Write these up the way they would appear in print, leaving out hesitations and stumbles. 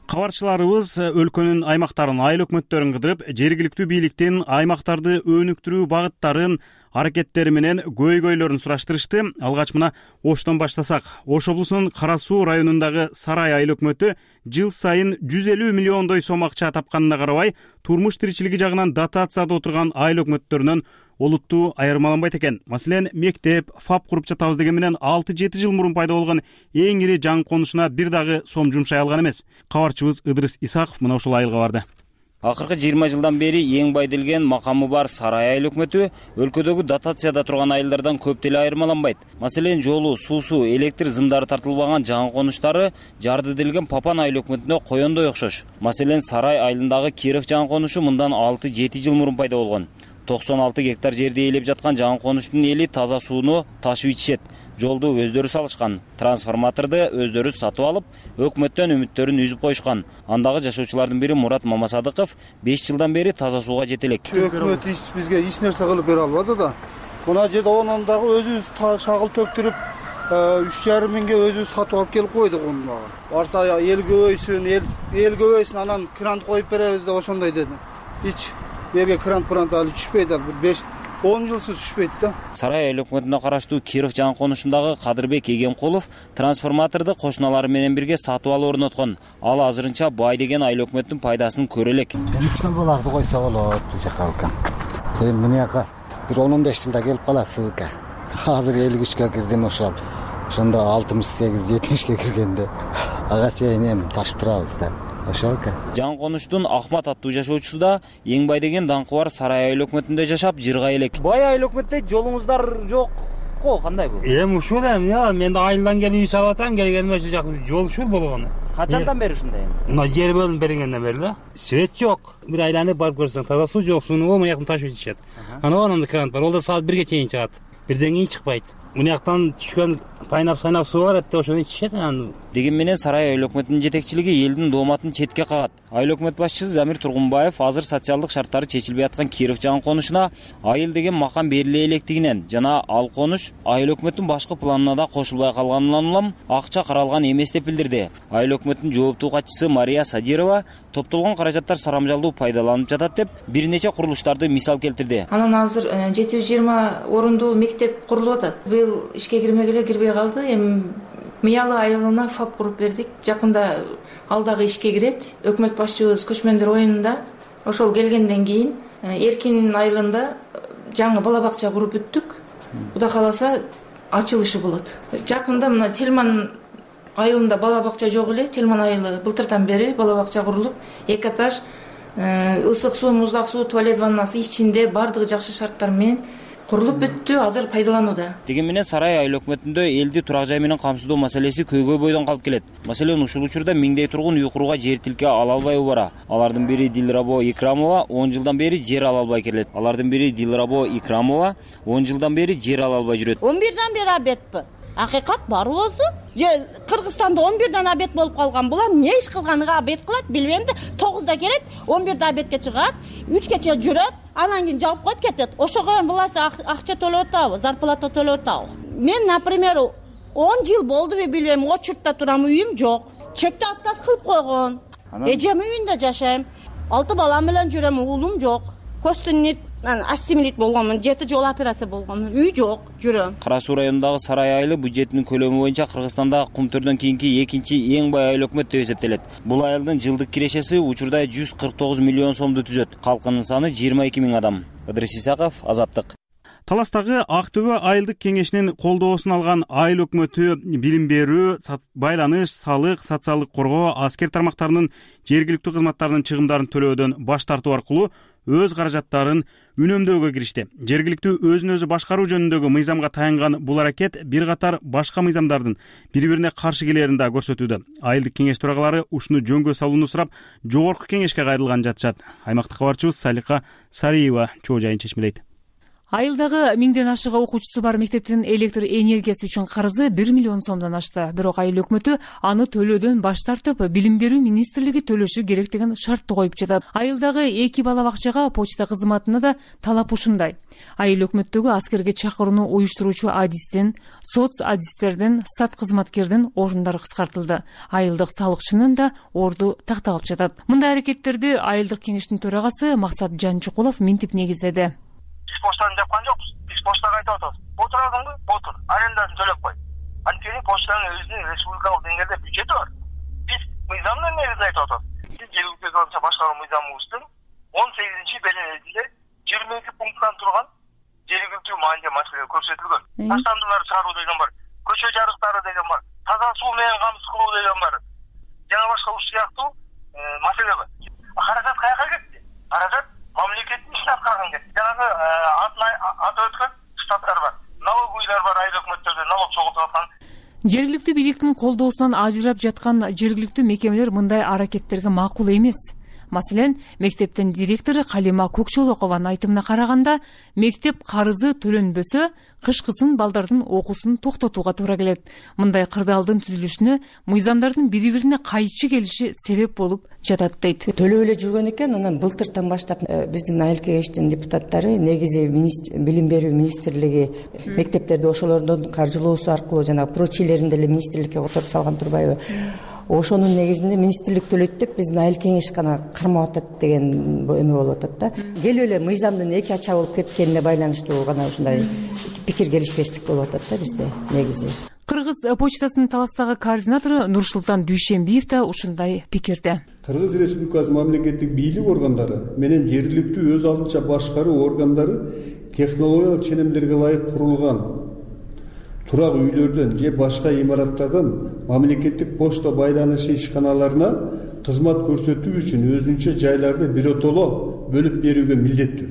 Кабарчыларыбыз өлкөнүн аймактарын, айыл өкмөттөрүн кыдырып, жергиликтүү бийликтин аймактарды өнүктүрүү багыттарын, аракеттери менен көйгөйлөрүн сураштырышты. Алгач мына Оштон баштасак. Ош облусунун Кара Суу районундагы Сарай айыл өкмөтү жыл сайын 150 миллиондой сом акча тапканына карабай, турмуш тиричилиги жагынан дотацияда отурган айыл өкмөттөрүнөн олуттуу айырмаланбайт экен. Маселен, мектеп, ФАП куруп жатабыз деген менен 6-7 жыл мурун пайда болгон эң ири жаңы конушуна бир дагы сом жумшай алган эмес. Кабарчыбыз Ыдырыс Исаков мына ушул айылга барды. Акыркы 20 жылдан бери эң бай делген макамы бар Сарай айыл өкмөтү өлкөдөгү дотацияда турган айылдардан көп деле айырмаланбайт. Маселен, жолу, суусу, электр зымдары тартылбаган жаңы конуштары жарды делген Папан айыл өкмөтүнө коёндой окшош. Маселен, Сарай айылындагы Киров жаңы конушу мындан 6-7 жыл мурун пайда болгон. 96 гектар жерди ээлеп жаткан жаңы конуштун эли таза сууну ташып ичишет. Жолду өздөрү салышкан, трансформаторду өздөрү сатып алып, өкмөттөн үмүттөрүн үзүп коюшкан. Андагы жашоочулардын бири Мурат Мамасадыков 5 жылдан бери таза сууга жете элек. Өкмөт бизге эч нерсе кылып бере албады да. Мына жерде онун дагы өзүбүз шагыл төктүрүп, 3,5 миңге өзүбүз сатып алып келип койдук оны. Барса эл көбөйсүн, анан крант коюп беребиз деп ошондой деди. Эч жерге крант али түшпөйт, бир 5-10 жылсыз түшпөйт да. Сарай айыл өкмөтүнө караштуу Киров жаңы конушундагы Кадырбек Эгемкулов трансформаторду кошуналары менен бирге сатып алып орноткон. Ал азырынча бай деген айыл өкмөттүн пайдасын көрө элек. Буларды койсо болот, бул жака өлкө. Сен мынаяка бир 10-15 жылда келип калат суука. Азыр 53-кө кирдим ошол. Ошондо 68-70ке киргенде ага чейин ташып турабыз да. Жаңы конуштун Ахмат аттуу жашоочусу да эң бай деген даңкы бар Сарай айыл өкмөтүндө жашап жыргай элек. Бай айыл өкмөттө жолуңуздар жок го, кандай бул? Ушул мен айылдан келип үй салып атам, келгениме жак жол ушул болгону. Качандан бери ушундай? Мына жер бөлүнүп бергенден бери да. Свет жок. Бир айланып барып көрсөң, таза суу жок, сууну мына жактан ташып ичишет. Анан крант бар, ол да саат 1ге чейин чыгат. Бирден кийин чыкпайт. Мына жактан түшкөн пайнап-сайнап суу бар эт, ошону ичишет. Деген менен Сарай айыл өкмөтүнүн жетекчилиги элдин дооматын четке кагат. Айыл өкмөт башчысы Замир Тургунбаев азыр социалдык шарттары чечилбей аткан Киров жаңы конушуна айыл деген макам бериле электигинен жана ал конуш айыл өкмөттүн башкы планына да кошулбай калганынан улам акча каралган эмес деп билдирди. Айыл өкмөттүн жооптуу катчысы Мария Садирова топтолгон каражаттар сарамжалдуу пайдаланып жатат деп бир нече курулуштарды мисал келтирди. Анан азыр 720 орундуу мектеп курулуп атат. Быйыл ишке кирбей калды. Эми Мыялы айылына ФАП куруп бердик. Жакында ал дагы ишке кирет. Өкмөт башчыбыз көчмөндөр оюнунда ошол келгенден кийин Эркин айылында жаңы бала бакча куруп бүттүк. Кудай кааласа ачылышы болот. Жакында мына Телман айылында бала бакча жок эле. Телман айылы былтырдан бери бала бакча курулуп, 2 этаж, ысык суу, муздак суу, туалет ваннасы ичинде бардыгы жакшы шарттар менен курулуп бүттү, азыр пайдаланууда. Деген менен Сарай айыл өкмөтүндө элди турак жай менен камсыздоо маселеси көйгөй бойдон калып келет. Маселен, ушул учурда миңдей тургун үй курууга жер тилке ала албай убара. Алардын бири Дилрабо Икрамова 10 жылдан бери жер ала албай келет. Алардын бири Дилрабо Икрамова 10 жылдан бери жер ала албай жүрөт. 11-дан бери абетпи? Акыйкат бар өзү. Же Кыргызстанда 11-дан абет болуп калган. Булар эмне иш кылганыга абет кылат билбейм да. 9да келет, 11да абетке чыгат, 3кече жүрөт, анан кийин жауып коюп кетет. Ошого буласы акча төлөп атабы, зарплата төлөп атабы. Мен, например, 10 жыл болду билбейм, очуртта турам, үйүм жок. Чекте отказ кылып койгон. Эжем үйүндө жашайм. 6 балам менен жүрөм, уулум жок. Костунит астимилит болгонмун, 7 жолу операция болгонмун, үй жок, жүрөм. Кара Суу районундагы Сарай айылы бюджетинин көлөмү боюнча Кыргызстанда Кумтөрдөн кийинки экинчи эң бай айыл өкмөт деп эсептелет. Бул айылдын жылдык кирешеси учурда 149 миллион сомду түзөт. Калкынын саны 22 миң адам. Ыдырыс Исаков, Азаттык. Таластагы Актөбө айылдык кеңешинин колдоосун алган айыл өкмөтү билим берүү, байланыш, салык, социалдык коргоо, аскер тармактарынын жергиликтүү кызматтарынын чыгымдарын төлөөдөн баш тартуу аркылуу өз каражаттарын үнөмдөөгө киришти. Жергиликтүү өзүн өзү башкаруу жөнүндөгү мыйзамга таянган бул аракет бир катар башка мыйзамдардын бири-бирине каршы келерин да көрсөтүүдө. Айылдык кеңеш төрагалары ушуну жөнгө салууну сурап, жогорку кеңешке кайрылган жатышат. Аймактык кабарчыбыз Салика Сариева чоо жайын чечмелейт. Айылдагы 1000ден ашык окуучусу бар мектептин электр энергиясы үчүн карызы 1 миллион сомдон ашты. Бирок айыл өкмөтү аны төлөөдөн баш тартып, билим берүү министрлиги төлөшү керек деген шартты коюп жатат. Айылдагы 2 бала бакчага почта кызматына да талап ушундай. Айыл өкмөттөгү аскерге чакырууну уюштуруучу адистин, соц адистердин, сат кызматкердин орундары кыскартылды. Айылдык салыкчынын да орду такталып жатат. Мындай аракеттерди айылдык кеңештин төрагасы Максат Жанчукулов минтип негиздеди. Биз поштаны жапкан жокпуз. Биз поштага айтып атабыз. Отурадыңбы? Отур. Арендасын төлөп кой. Анткени поштанын өзүнүн республикалык деңгээлде бюджети бар. Биз мыйзамдын негизинде айтып атабыз. Биз жергиликтүү өзүнчө башкаруу мыйзамыбыздын 18-беленесинде 22 пункттан турган жергиликтүү мааниле маселе көрсөтүлгөн. Таштандылар чыгаруу деген бар. Көчө жарыктары деген бар. Таза суу менен камсыз кылуу деген бар. Жана башка ушул сыяктуу маселе бар. Каражат каяка кетти? Каражат мамлекеттин ишин аткарган кетти. Жанагы аты өткөн штаттар бар. Налоговыйлар бар, айыл өкмөттөрдө налог чогултуп аткан. Жергиликтүү бийликтин колдоосунан ажырап жаткан жергиликтүү мекемелер мындай аракеттерге макул эмес. Маселен, мектептин директору Калима Көкчолокованын айтымына караганда, мектеп карызы төлөнбөсө, кышкысын балдардын окуусун токтотууга туура келет. Мындай кырдаалдын түзүлүшүнө мыйзамдардын бири-бирине кайчы келиши себеп болуп жатат дейт. Төлөп эле жүргөн экен, анан былтыртан баштап биздин айыл кеңештин депутаттары негизи билим берүү министрлиги мектептерди ошолордун каржылоосу аркылуу жана прочийлерин деле министрликке которуп салган турбайбы? Ошонун негизинде министрлик төлөйт деп биздин айыл кеңеш гана кармап атат деген эме болуп атат да. Келип эле мыйзамдын эки ача болуп кеткенине байланыштуу гана ушундай пикир келишпестик болуп атат да бизде негизи. Кыргыз почтасынын Таластагы координатору Нурсултан Дүйшенбиев да ушундай пикирде. Кыргыз Республикасы мамлекеттик бийлик органдары менен жергиликтүү өз алдынча башкаруу органдары технологиялык ченемдерге ылайык курулган турак үйлөрдөн же башка имараттардан мамлекеттик почта байланышы ишканаларына кызмат көрсөтүү үчүн өзүнчө жайларды биротоло бөлүп берүүгө милдеттүү.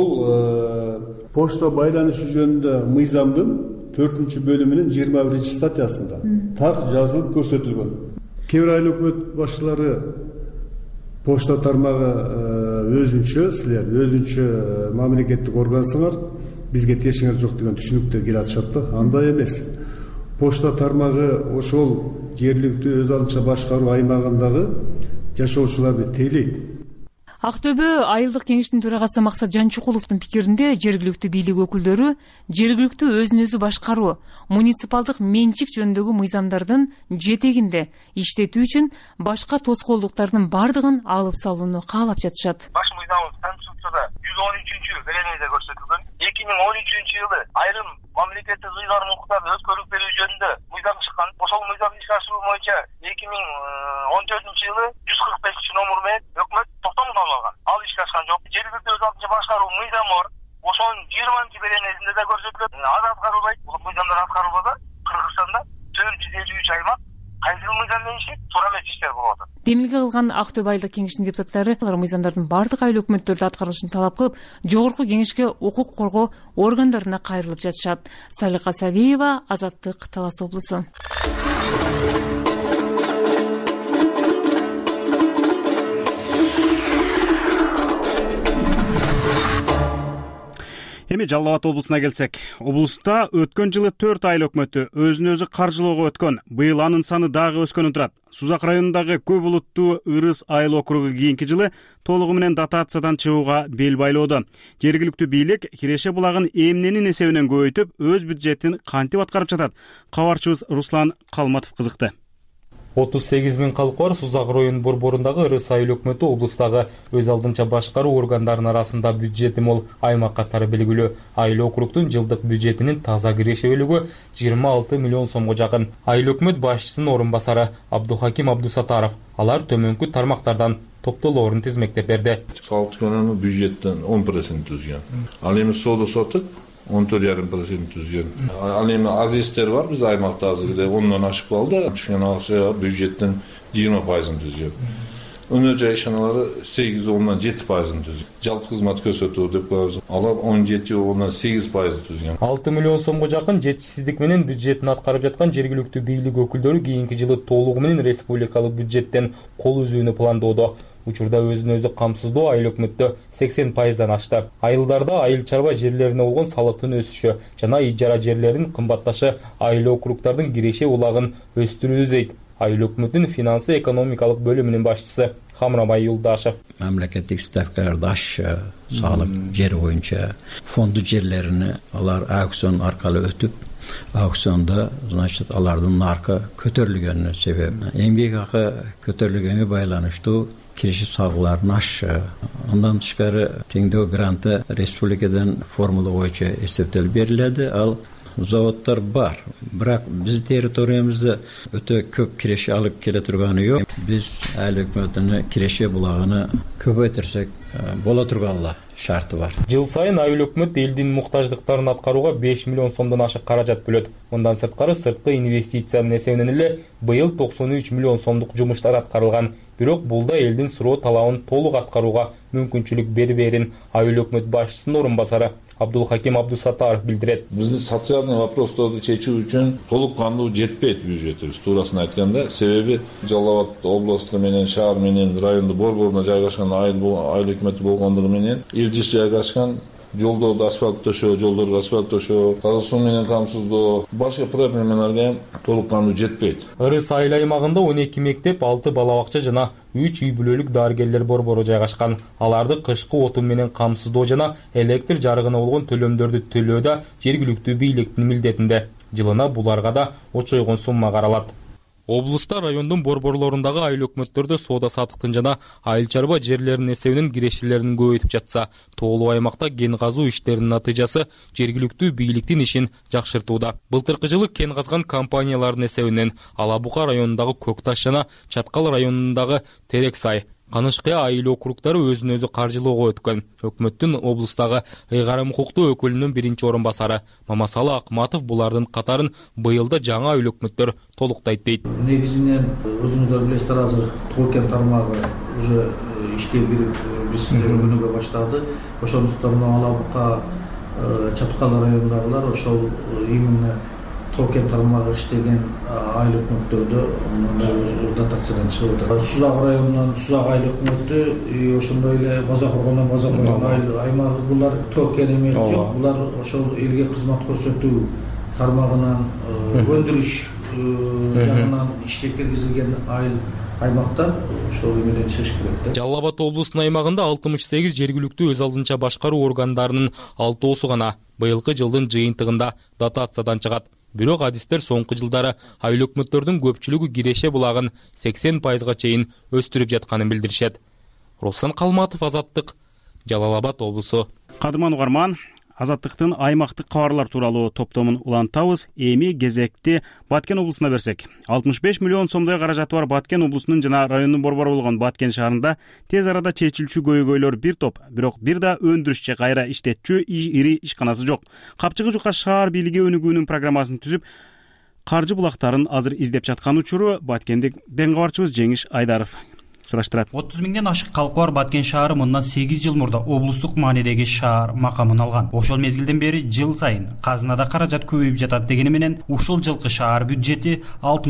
Бул почта байланышы жөнүндө мыйзамдын 4-бөлүмүнүн 21-статьясында так жазылып көрсөтүлгөн. Кээ бир айыл өкмөт башчылары почта тармагы өзүнчө, силер өзүнчө мамлекеттик органсыңар, бизге тиешиңер жок деген түшүнүктө келе атышат да. Андай эмес. Почта тармагы ошол жергиликтүү өз алдынча башкаруу аймагындагы жашоочуларды тейлейт. Актөбө айылдык кеңештин төрагасы Максат Жанчукуловдун пикиринде жергиликтүү бийлик өкүлдөрү жергиликтүү өзүн өзү башкаруу, муниципалдык менчик жөнүндөгү мыйзамдардын жетегинде иштетүү үчүн башка тоскоолдуктардын бардыгын алып салууну каалап жатышат. Баш мыйзамыбыз Конституцияда 113-беленеде көрсөтүлгөн. 2013-жылы айрым мамлекеттик ыйгарым укуктарды өткөрүп берүү жөнүндө мыйзам чыккан. Ошол мыйзамды ишке ашыруу боюнча 2014-жылы 145-номер менен өкмөт токтомун алган. Ал ишке ашкан жок. Жергиликтүү өз алдынча башкаруу мыйзамы бар. Ошонун 20-беленесинде да көрсөтүлөт. Аны аткарылбайт. Бул мыйзамдар аткарылбаса Кыргызстанда 453 аймак кайсы мыйзам менен иштейт, туура эмес иштер болуп атат. Демилге кылган Актөбө айылдык кеңештин депутаттары мыйзамдардын бардык айыл өкмөттөрдө аткарылышын талап кылып, жогорку кеңешке укук коргоо органдарына кайрылып жатышат. Салика Савиева, Азаттык, Талас облусу. Эми Жалал Абад облусуна келсек, облуста өткөн жылы 4 айыл өкмөтү өзүн өзү каржылоого өткөн. Быйыл анын саны дагы өскөнү турат. Сузак районундагы көп улуттуу Ырыс айыл округу кийинки жылы толугу менен дотациядан чыгууга бел байлоодо. Жергиликтүү бийлик Киреше булагын эмненин эсебинен көбөйтүп, өз бюджетин кантип аткарып жатат? Кабарчыбыз Руслан Калматов кызыкты. 38 000 калкы бар Сузак районунун борборундагы Ырыс айыл өкмөтү облустагы өз алдынча башкаруу органдарынын арасында бюджети мол аймак катары белгилүү. Айыл округдун жылдык бюджетинин таза кирешебөлүгү 26 миллион сомго жакын. Айыл өкмөт башчысынын орун басары Абдухаким Абдусатаров алар төмөнкү тармактардан топтолоорун тизмектеп берди. Салык жөнүндө бюджеттен 10% түзгөн. Ал эми соода сотук 14,5% түзгөн. Ал эми азистер бар биз аймакта азыркыда 10дон ашып калды. Түшкөн акча бюджеттен 20% түзгөн. Өнөр жай ишаналары 8,7% түзгөн. Жалпы кызмат көрсөтүү деп коебуз. Алар 17,8% түзгөн. 6 миллион сомго жакын жетишсиздик менен бюджетин аткарып жаткан жергиликтүү бийлик өкүлдөрү кийинки жылы толугу менен республикалык бюджеттен кол үзүүнү пландоодо. учурда өзүн өзү камсыздоо айыл өкмөттө 80%дан ашты. Айылдарда айыл чарба жерлерине болгон салыктын өсүшү жана ижара жерлеринин кымбатташы айыл округдардын киреше улагын өстүрүүдө дейт айыл өкмөтүнүн финансы экономикалык бөлүмүнүн башчысы Хамрабай Юлдашев. Мамлекеттик ставкаларды ашчы, салык жер боюнча фонду жерлерини алар аукцион аркылуу өтүп, аукционда, значит, алардын наркы көтөрүлгөнүнө себеп. Эмгек акы көтөрүлгөнгө байланыштуу киреше салыктарын ашчы. Андан тышкары теңдөө гранты республикадан формула боюнча эсептелип берилди. Ал заводдар бар. Бирок биз территориябызда өтө көп киреше алып келе турганы жок. Биз айыл өкмөтүнүн киреше булагын көбөйтүрсөк боло турганла шарты бар. Жыл сайын айыл өкмөт элдин муктаждыктарын аткарууга 5 миллион сомдон ашык каражат бөлөт. Мындан сырткары сырткы инвестициянын эсебинен эле быйыл 93 миллион сомдук жумуштар аткарылган. Бирок бул да элдин суроо талабын толук аткарууга мүмкүнчүлүк берберин айыл өкмөт башчысынын орун басары Абдулхаким Абдусаттаров билдирет. Биздин социалдык вопростарды чечүү үчүн толук кандуу жетпейт бюджетибиз, туурасын айтканда. Себеби Жалал Абад областу менен шаар менен райондо борборуна жайгашкан айыл өкмөтү болгондугу менен илдиш жайгашкан жолдорду асфальт төшөө, жолдорго асфальт төшөө, таза суу менен камсыздоо, башка проблемаларга толук кандуу жетпейт. Ырыс айыл аймагында 12 мектеп, 6 бала бакча жана 3 үй бүлөлүк дарыгерлер борбору жайгашкан. Аларды кышкы отун менен камсыздоо жана электр жарыгына болгон төлөмдөрдү төлөөдө жергиликтүү бийликтин милдетинде. Жылына буларга да очойгон сумма каралат. Облыста райондун борборлорундагы айыл өкмөттөрдө соода саттыктын жана айыл чарба жерлеринин эсебинен кирешелерин көбөйтүп жатса, тоолуу аймакта кен казуу иштеринин натыйжасы жергиликтүү бийликтин ишин жакшыртууда. Былтыркы жылы кен казган компаниялардын эсебинен Ала Бука районундагы Көкташ жана Чаткал районундагы Терексай, Канышкыя айыл округдары өзүн өзү каржылоого өткөн. Өкмөттүн облустагы ыйгарым укуктуу өкүлүнүн биринчи орун басары Мамасалы Акматов булардын катарын быйылда жаңа айыл өкмөттөр толуктайт дейт. Негизинен өзүңүздөр билесиздер, азыр тоо кен тармагы уже ишке кирип биз өнүгө баштады. Ошондуктан Ала Бука, Чаткал районундагылар ошол именно тоо кен тармагы иштеген айыл өкмөттөрдө дотациядан чыгып атат. Сузак районунан Сузак айыл өкмөтү, ошондой эле База Коргондон База Коргон айыл аймагы, булар тоо кен эмес жок, булар ошол элге кызмат көрсөтүү тармагынан өндүрүш жагынан ишке киргизилген айыл аймактан ошол эмеден чыгыш керек. Жалал Абад облусунун аймагында 68 жергиликтүү өз алдынча башкаруу органдарынын 6-оосу гана быйылкы жылдын жыйынтыгында дотациядан чыгат. Бирок адистер соңку жылдары айыл өкмөттөрдүн көпчүлүгү киреше булагын 80%га чейин өстүрүп жатканын билдиришет. Руслан Калматов, Азаттык, Жалал Абад облусу. Кадырман угарман, Азаттыктын аймактык кабарлар тууралуу топтомун улантабыз. Эми кезекти Баткен облусуна берсек. 65 миллион сомдой каражаты бар Баткен облусунун жана райондун борбору болгон Баткен шаарында тез арада чечилчү көйгөйлөр бир топ, бирок бир да өндүрүшчү кайра иштетчү ири ишканасы жок. Капчыгы жука шаар бийлиги өнүгүүнүн программасын түзүп, каржы булактарын азыр издеп жаткан учуру Баткендик ден кабарчыбыз Жеңиш Айдаров сураштырат. 30 миңден ашык калкы бар Баткен шаары мындан 8 жыл мурда облустук маанидеги шаар макамын алган. Ошол мезгилден бери жыл сайын казынада каражат көбөйүп жатат дегени менен ушул жылкы шаар бюджети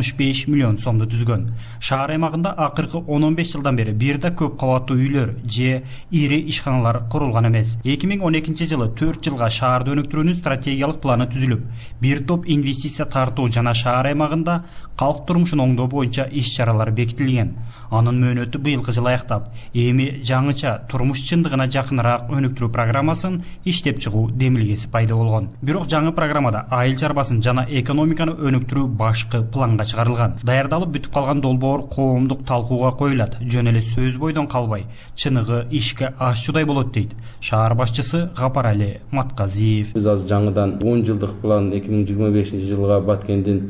65 миллион сомду түзгөн. Шаар аймагында акыркы 10-15 жылдан бери бир да көп кабаттуу үйлөр же ири ишканалар курулган эмес. 2012 жылы 4 жылга шаарды өнүктүрүүнүн стратегиялык планы түзүлүп, бир топ инвестиция тартуу жана шаар аймагында калк турмушун оңдоо боюнча иш-чаралар бекитилген. Анын мөөнөтү быйылкы жыл аяктап, эми жаңыча турмуш чындыгына жакыныраак өнүктүрүү программасын иштеп чыгуу демилгеси пайда болгон. Бирок жаңы программада айыл чарбасын жана экономиканы өнүктүрүү башкы планга чыгарылган. Даярдалып бүтүп калган долбоор коомдук талкууга коюлат. Жөн эле сөз бойдон калбай, чыныгы ишке ашчудай болот дейт шаар башчысы Гапарали Матказиев. Биз азыр жаңыдан 10 жылдык план 2025 жылга Баткендин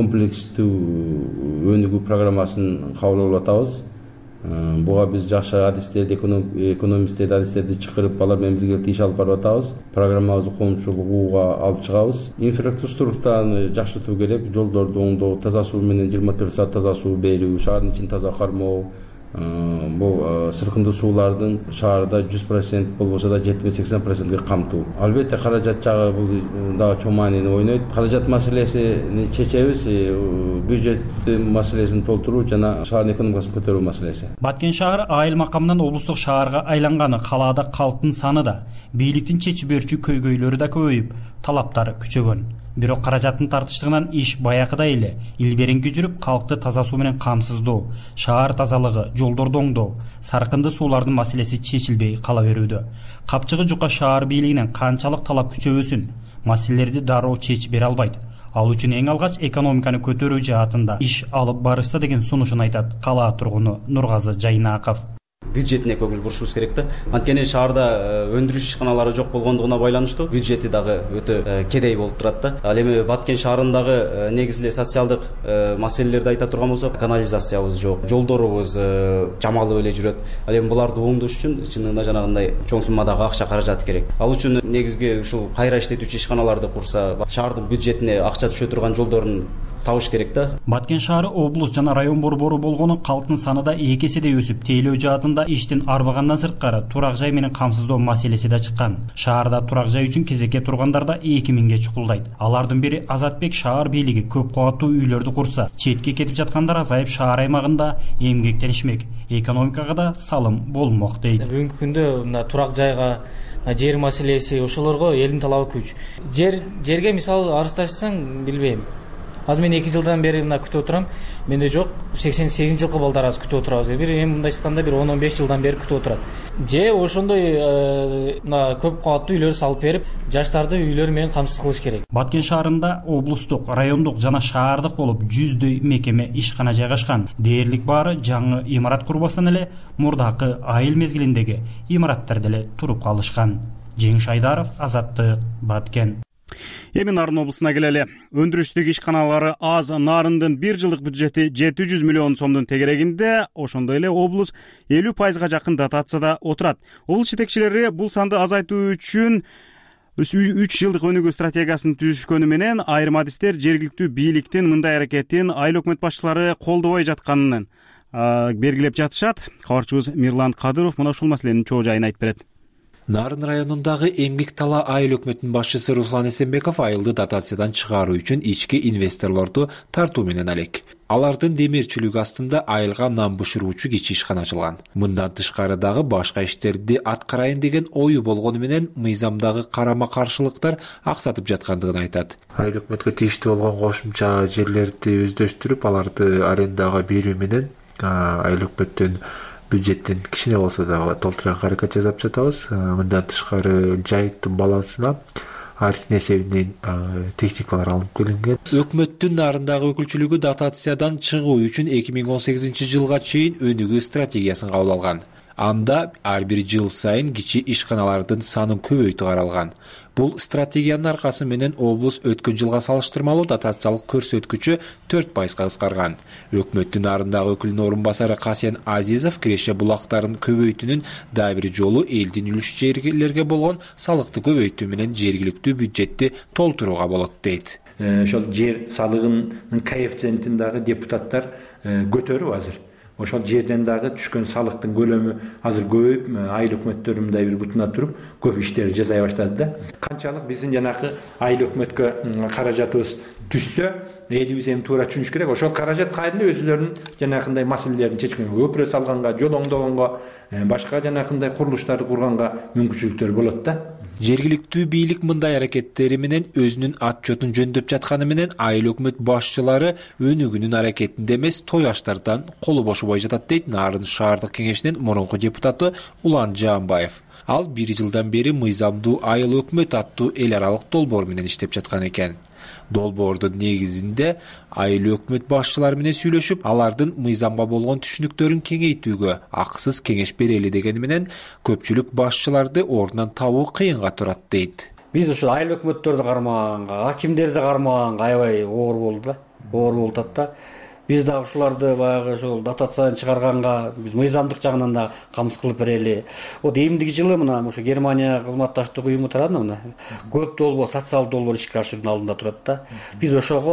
комплекстүү өнүгүү программасын кабыл алып атабыз. Буга биз жакшы адистерди, экономисттерди, адистерди чакырып, алар менен бирге иш алып барып атабыз. Программабызды коомчулукка алып чыгабыз. Инфраструктураны жакшыртуу керек, жолдорду оңдоо, таза суу менен 24 саат таза суу берүү, шаардын ичин таза кармоо, бул сыркындуу суулардын шаарда 100% болбосо да 70-80%ге камтуу. Албетте каражат жагы бул дагы чоң маанини ойнойт. Каражат маселесини чечебиз, бюджет маселесин толтуруу жана шаардын экономикасын көтөрүү маселеси. Баткен шаары айыл макамынан облустук шаарга айланганы, калаада калктын саны да, бийликтин чечип берүүчү көйгөйлөрү да көбөйүп, талаптар күчөгөн. Бирок каражаттын тартыштыгынан иш баякыдай эле илбереңки жүрүп, калкты таза суу менен камсыздоо, шаар тазалыгы, жолдорду оңдоо, саркынды суулардын маселеси чечилбей кала берүүдө. Капчыгы жука шаар бийлигинен канчалык талап күчөбөсүн, маселелерди дароо чечип бере албайт. Ал үчүн эң алгач экономиканы көтөрүү жаатында иш алып барышса деген сунушун айтат кала тургуну Нургазы Жайнаков. Бюджетине көңүл бурушубуз керек да. Анткени шаарда өндүрүш ишканалары жок болгондугуна байланыштуу бюджети дагы өтө кедей болуп турат да. Ал эми Баткен шаарындагы негизи эле социалдык маселелерди айта турган болсок, канализациябыз жок, жолдорубуз жамалып эле жүрөт. Ал эми буларды оңдош үчүн чынында жанагындай чоң суммадагы акча каражаты керек. Ал үчүн негизги ушул кайра иштетүүчү ишканаларды курса, шаардын бюджетине акча түшө турган жолдорун табыш керек да. Баткен шаары облус жана район борбору болгону калктын саны да 2 эседей өсүп, тейлөө жаатында иштин арбагандан сырткары турак жай менен камсыздоо маселеси да чыккан. Шаарда турак жай үчүн кезекке тургандар да 2000ге чукулдайт. Алардын бири Азатбек шаар бийлиги көп кабаттуу үйлөрдү курса, четке кетип жаткандар азайып шаар аймагында эмгектенишмек, экономикага да салым болмок дейт. Бүгүнкү күндө мына турак жайга, жер маселеси ошолорго элдин талабы күч. Жерге мисалы арыздашсаң, билбейм. Азыр мен 2 жылдан бери мына күтүп отурам. Менде жок, 88 жылкы балдар аз күтүп отурабыз. Бир эми мындай айтканда бир 10-15 жылдан бери күтүп отурат. Же ошондой мына көп кабаттуу үйлөр салып берип, жаштарды үйлөрү менен камсыз кылыш керек. Баткен шаарында облустук, райондук жана шаардык болуп 100дөй мекеме ишкана жайгашкан. Дээрлик баары жаңы имарат курбастан эле мурдакы айыл мезгилиндеги имараттарда эле туруп калышкан. Жеңиш Айдаров, Азаттык, Баткен. Эми Нарын облусуна келели. Өндүрүштүк ишканалары аз, Нарындын 1 жылдык бюджети 700 миллион сомдун тегерегинде, ошондой эле облус 50% жакын дотацияда отурат. Облус жетекчилери бул санды азайтуу үчүн 3 жылдык өнүгүү стратегиясын түзүшкөнү менен айрым адистер жергиликтүү бийликтин мындай аракетин айыл өкмөт башчылары колдобой жатканын белгилеп жатышат. Кабарчыбыз Мирлан Кадыров мына ушул маселенин чоо жайын айтып берет. Нарын районундагы эмгек тала айыл өкмөтүнүн башчысы Руслан Эсенбеков айылды дотациядан чыгаруу үчүн ички инвесторлорду тартуу менен алек. Алардын демирчилиги астында айылга нам бышыруучу кичи ишкана ачылган. Мындан тышкары дагы башка иштерди аткарайын деген ою болгону менен мыйзамдагы карама-каршылыктар аксатып жаткандыгын айтат. Айыл өкмөткө тийиштүү болгон кошумча жерлерди өздөштүрүп, аларды арендага берүү менен айыл өкмөттүн бюджеттин кичине болсо дагы толтурганга аракет жасап жатабыз. Мындан тышкары жайыттын балансына арстин эсебинен техникалар алынып келинген. Өкмөттүн Нарындагы өкүлчүлүгү дотациядан чыгуу үчүн 2018 жылга чейин өнүгүү стратегиясын кабыл алган. Анда ар бир жыл сайын кичи ишканалардын санын көбөйтүү каралган. Бул стратегиянын аркасы менен облус өткөн жылга салыштырмалуу дотациялык көрсөткүчү 4% кыскарган. Өкмөттүн Нарындагы өкүлүнүн орун басары Касен Азизов киреше булактарын көбөйтүүнүн дагы бир жолу элдин үлүш жерлерге болгон салыкты көбөйтүү менен жергиликтүү бюджетти толтурууга болот дейт. Ошол жер салыгынын коэффициентин дагы депутаттар көтөрүп азыр. Ошол жерден дагы түшкөн салыктын көлөмү азыр көбөйүп, айыл өкмөттөр мындай бир бутуна туруп көп иштер жасай баштады да. Канчалык биздин жанакы айыл өкмөткө каражатыбыз түшсө, элибиз эми туура түшүнүш керек. Ошол каражат кайрылы өзүлөрүнүн жанакындай маселелерин чечкенге, көпүрө салганга, жол оңдогонго, башка жанакындай курулуштарды курганга мүмкүнчүлүктөр болот да. Жергиликтүү бийлик мындай аракеттери менен өзүнүн отчетун жөндөп жатканы менен айыл өкмөт башчылары өнүгүүнүн аракетинде эмес, той аштардан колу бошобой жатат дейт Нарын шаардык кеңешинин мурунку депутаты Улан Жаанбаев. Ал 1 жылдан бери мыйзамдуу айыл өкмөт аттуу эл аралык долбоор менен иштеп жаткан экен. Долбоордун негизинде айыл өкмөт башчылары менен сүйлөшүп, алардын мыйзамга болгон түшүнүктөрүн кеңейтүүгө акысыз кеңеш берели дегени менен көпчүлүк башчыларды ордунан табуу кыйынга турат дейт. Биз ушул айыл өкмөттөрдү кармаганга, акимдерди кармаганга аябай оор болду да. Оор болуп да. Биз да ушуларды баягы ошол дотациядан чыгарганга биз мыйзамдык жагынан да камсыз кылып берели. Вот эмдиги жылы мына ошо Германия кызматташтык уюму тарабынан мына көп долбоор, социалдык долбоор ишке ашырууну алдында турат да. Биз ошого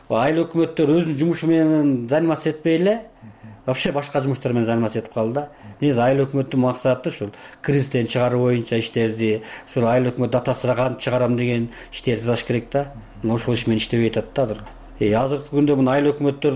айыл өкмөттөр өзүнүн жумушу менен заниматься этпей эле вообще башка жумуштар менен заниматься этип калды да. Негизи айыл өкмөттүн максаты ушул кризистен чыгаруу боюнча иштерди, ушул айыл өкмөт дотацияга кантип чыгарам деген иштерди жасаш керек да. Ошол иш менен иштебей атат да азыр. Азыркы күндө мына айыл өкмөттөр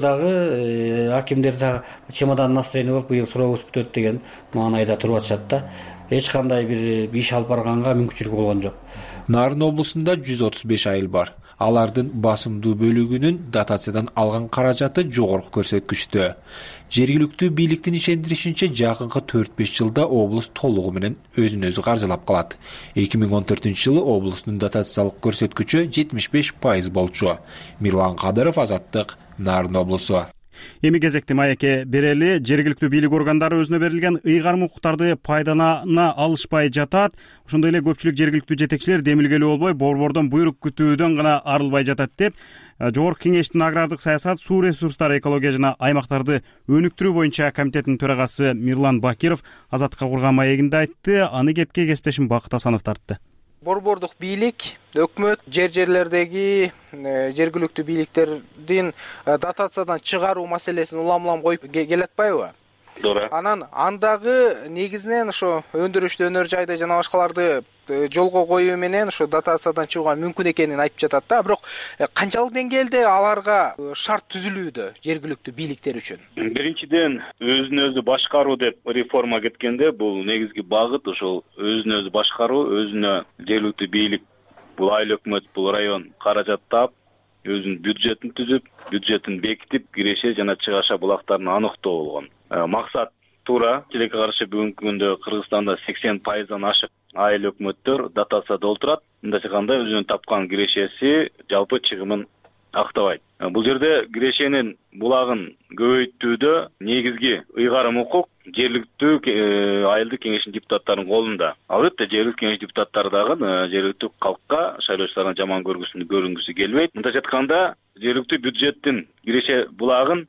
дагы, акимдер дагы чемодан настроение болуп быйыл сурообуз бүтөт деген маанайда туруп атышат да. Эч кандай бир иш алып барганга мүмкүнчүлүк болгон жок. Нарын облусунда 135 айыл бар. Алардын басымдуу бөлүгүнүн дотациядан алган каражаты жогорку көрсөткүчтө. Жергиликтүү бийликтин ишендиришинче жакынкы 4-5 жылда облус толугу менен өзүн өзү каржылап калат. 2014-жылы облустун дотациялык көрсөткүчү 75% болчу. Мирлан Кадыров, Азаттык, Нарын облусу. Эми кезекти маекке берели. Жергиликтүү бийлик органдары өзүнө берилген ыйгарым укуктарды пайдалана алышпай жатат. Ошондой эле көпчүлүк жергиликтүү жетекчилер демилгелүү болбой, борбордон буйрук күтүүдөн гана арылбай жатат деп Жогорку Кеңештин агрардык саясат, суу ресурстары, экология жана аймактарды өнүктүрүү боюнча комитетинин төрагасы Мирлан Бакиров Азаттыкка курган маегинде айтты. Аны кепке кесиптешим Бакыт Асанов тартты. Борбордук бийлик, өкмөт жерлердеги жергиликтүү бийликтердин дотациядан чыгаруу маселесин улам коюп келатпайбы? Туура. Анан андагы негизинен ошо өндүрүштү өнөр жайды жана башкаларды жолго коюу менен ошо дотациядан чыгууга мүмкүн экенин айтып жатат да. Бирок канчалык деңгээлде аларга шарт түзүлүүдө жергиликтүү бийликтер үчүн? Биринчиден, өзүн өзү башкаруу деп реформа кеткенде бул негизги багыт ошол өзүн өзү башкаруу, өзүнө жергиликтүү бийлик, бул айыл өкмөт, бул район каражаттап, өзүнүн бюджетин түзүп, бюджетин бекитип, киреше жана чыгаша булактарын аныктоо болгон. Максат туура. Тилекке каршы бүгүнкү күндө Кыргызстанда 80%дан ашык айыл өкмөттөр дотацияда отурат. Мындайча айтканда өзүнүн тапкан кирешеси жалпы чыгымын актабайт. Бул жерде кирешенин булагын көбөйтүүдө негизги ыйгарым укук жергиликтүү айылдык кеңештин депутаттарынын колунда. Албетте жергиликтүү кеңеш депутаттары дагы жергиликтүү калкка шайлоочулардын жаман көрүнгүсү келбейт. Мындайча айтканда жергиликтүү бюджеттин киреше булагын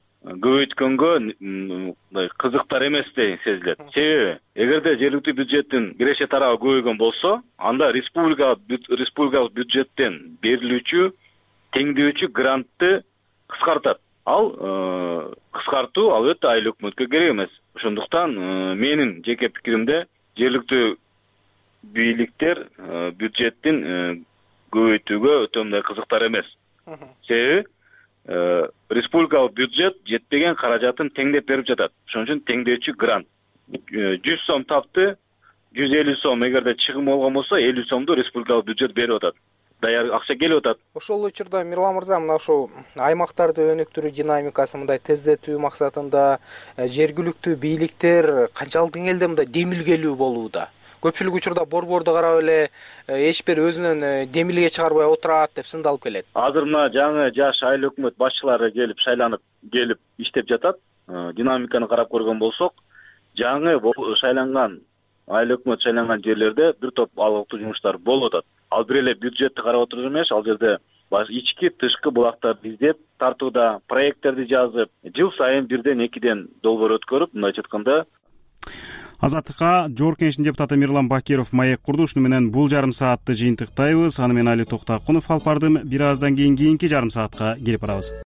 көбөйткөнгө кызыктар эместей сезилет. Себеби эгерде жергиликтүү бюджеттин киреше тарабы көбөйгөн болсо, анда республикалык бюджеттен берилүүчү теңдөөчү грантты кыскартат. Ал кыскартуу албетте айыл өкмөткө керек эмес. Ошондуктан менин жеке пикиримде жергиликтүү бийликтер бюджеттин көбөйтүүгө өтө мындай кызыктар эмес. Себеби республикалык бюджет жетпеген каражатын теңдеп берип жатат. Ошон үчүн теңдөөчү грант 100 сом тапты, 150 сом эгерде чыгым болгон болсо 50 сомду республикалык бюджет берип атат. Даяр акча келип атат. Ошол учурда Мирлан мырза, мына ошол аймактарды өнүктүрүү динамикасын мындай тездетүү максатында жергиликтүү бийликтер канчалык деңгээлде мындай демилгелүү болууда? Көпчүлүк учурда борборду карап эле эч бир өзүнүн демилге чыгарбай отурат деп сындалып келет. Азыр мына жаңы жаш айыл өкмөт башчылары келип шайланып келип иштеп жатат. Динамиканы карап көргөн болсок, жаңы шайланган айыл өкмөт шайланган жерлерде бир топ алгылыктуу жумуштар болуп атат. Ал бир эле бюджетти карап отуруп эмес, ал жерде ички тышкы булактарды издеп тартууда, проекттерди жазып, жыл сайын 1-2 долбоор өткөрүп, мындайча айтканда Азаттыкка Жогорку Кеңештин депутаты Мирлан Бакиров маек курду. Ушуну менен бул жарым саатты жыйынтыктайбыз. Аны мен Али Токтакунов алып бардым. Бир аздан кийинки жарым саатка келип барабыз.